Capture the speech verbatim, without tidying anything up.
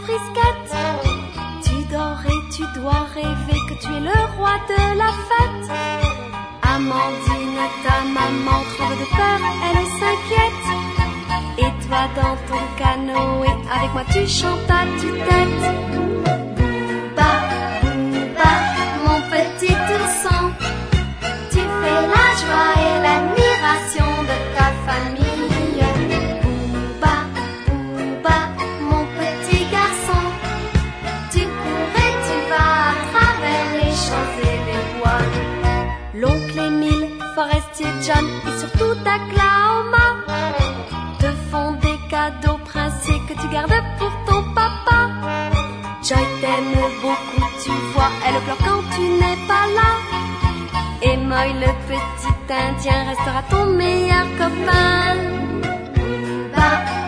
frisquette. Tu dors et tu dois rêver que tu es le roi de la fête. Amandine, ta maman tremble de peur, elle s'inquiète. Et toi dans ton canoë, avec moi tu chantes à tue-tête. Booba, Booba, mon petit ourson, tu fais la joie et l'admiration de ta famille. Booba, Booba, mon petit garçon, tu cours et tu vas à travers les champs et les bois. L'oncle Émile, Forestier John et surtout Taklaoma te font des cadeaux princiers que tu gardes pour ton papa. Joy t'aime beaucoup, tu vois, elle pleure quand tu n'es pas là. Et Moy, le petit indien, restera ton meilleur copain. Booba,